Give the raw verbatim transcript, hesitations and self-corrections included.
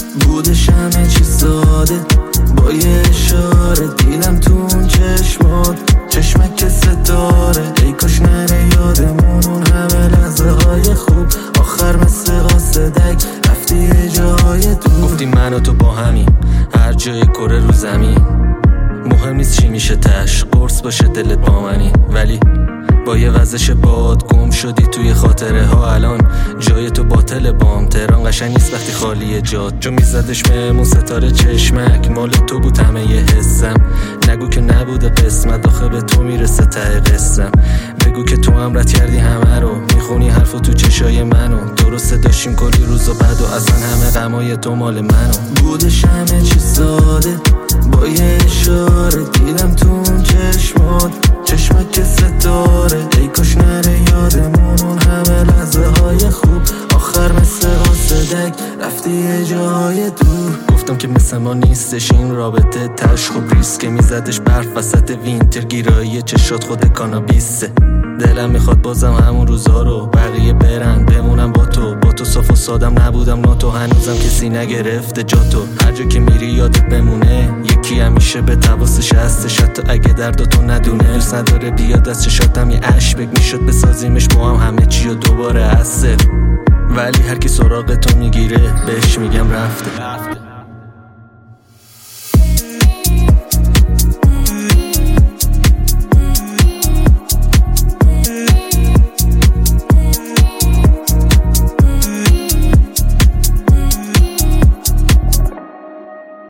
بودش همه چی ساده، با یه اشاره دیدم تو اون چشمات، چشمک ستاره. ای کاش نره یادمون اون همه لحظه های خوب، آخر مثل قاصدک رفتی یه جای دور. گفتی من و تو با همین هر جای کره رو زمین، مهم نیست چی میشه تش، قرص باشه دلت با منی. ولی با یه وزش باد گم شدی توی خاطره ها. الان جای تو باطل بام، تهران قشنگ نیست وقتی خالیه جاد. جو میزدش مهمون ستاره چشمک، مال تو بود همه یه حسم. نگو که نبوده قسمت، آخه به تو میرسه ته قسم. بگو که تو هم رد کردی همه رو، میخونی حرفو تو چشای منو. درسته داشتیم کلی روز و بعد و اصلا همه غمای تو مال منو. بودش همه چی ساده، با یه اشاره دیدم تو اون چشمات، چشمک ستاره. ای کاش نره یادمون اون همه لحظه های خوب، آخر مثل قاصدک رفتی یه جای دور. گفتم که مثل ما نیستش این رابطه، تشخ و ریسک میزدش برف وسط وینتر. گیرایی چشات خود کانابیسه، دلم میخواد بازم همون روزا رو بقیه برن بمونم با تو. با تو صاف و سادم نبودم ناتو، هنوزم کسی نگرفته جا تو. هر جا که میری یادت بمونه، یکی همیشه به تواسش هستش، حتی اگه درد تو ندونه. دوست نداره بیاد از چشاتم یه عشق بگ، میشد بسازیمش با هم همه چی و دوباره هسته. ولی هر کی سراغ تو میگیره بهش میگم رفته.